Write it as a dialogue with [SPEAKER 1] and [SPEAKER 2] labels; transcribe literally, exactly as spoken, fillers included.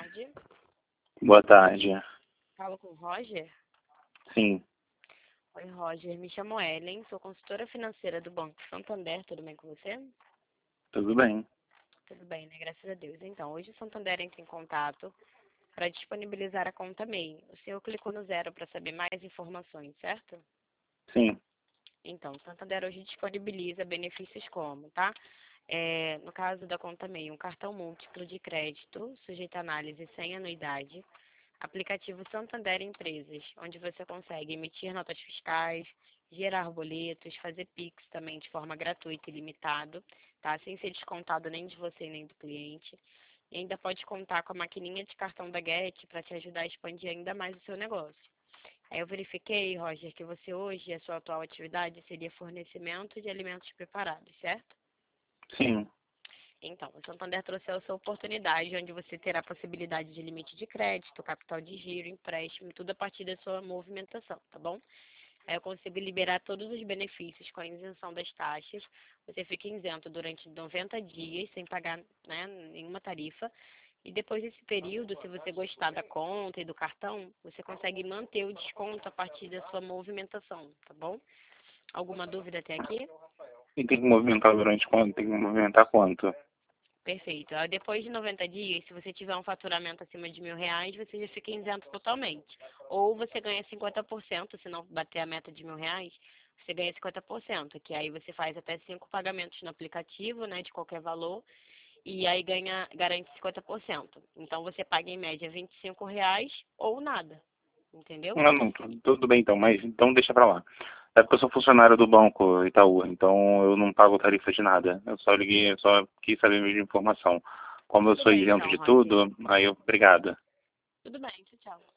[SPEAKER 1] tarde.
[SPEAKER 2] Boa tarde.
[SPEAKER 1] Falo com o Roger.
[SPEAKER 2] Sim,
[SPEAKER 1] Oi, Roger. Me chamo Ellen, sou consultora financeira do Banco Santander. Tudo bem com você?
[SPEAKER 2] tudo bem.
[SPEAKER 1] Tudo bem, né? Graças a Deus. Então, hoje o Santander entra em contato para disponibilizar a conta M E I. O senhor clicou no zero para saber mais informações, certo?
[SPEAKER 2] Sim,
[SPEAKER 1] Então, o Santander hoje disponibiliza benefícios como, tá? É, no caso da conta M E I, um cartão múltiplo de crédito, sujeito a análise sem anuidade, aplicativo Santander Empresas, onde você consegue emitir notas fiscais, gerar boletos, fazer Pix também de forma gratuita e limitado, tá? Sem ser descontado nem de você nem do cliente. E ainda pode contar com a maquininha de cartão da Get para te ajudar a expandir ainda mais o seu negócio. Aí eu verifiquei, Roger, que você hoje, a sua atual atividade seria fornecimento de alimentos preparados, certo?
[SPEAKER 2] sim.
[SPEAKER 1] Então, o Santander trouxe essa oportunidade onde você terá a possibilidade de limite de crédito, capital de giro, empréstimo, tudo a partir da sua movimentação, tá bom? Aí eu consigo liberar todos os benefícios com a isenção das taxas. Você fica isento durante noventa dias, sem pagar, né, nenhuma tarifa. E depois desse período, se você gostar da conta e do cartão, você consegue manter o desconto a partir da sua movimentação, tá bom? Alguma dúvida até aqui?
[SPEAKER 2] E tem que movimentar durante quanto? Tem que movimentar quanto?
[SPEAKER 1] Perfeito. Aí depois de noventa dias, se você tiver um faturamento acima de mil reais, você já fica isento totalmente. Ou você ganha cinquenta por cento, se não bater a meta de mil reais, você ganha cinquenta por cento, que aí você faz até cinco pagamentos no aplicativo, né, de qualquer valor, e aí ganha, garante cinquenta por cento. Então você paga em média vinte e cinco reais ou nada, entendeu?
[SPEAKER 2] Não, não, tu- tudo bem então, mas então deixa pra lá. É porque eu sou funcionário do banco Itaú, então eu não pago tarifa de nada. Eu só liguei, eu só quis saber mesmo de informação. Como eu
[SPEAKER 1] Tudo
[SPEAKER 2] sou
[SPEAKER 1] bem
[SPEAKER 2] isento
[SPEAKER 1] então,
[SPEAKER 2] de
[SPEAKER 1] Roger.
[SPEAKER 2] tudo, aí eu, obrigado.
[SPEAKER 1] Tudo bem, tchau, tchau.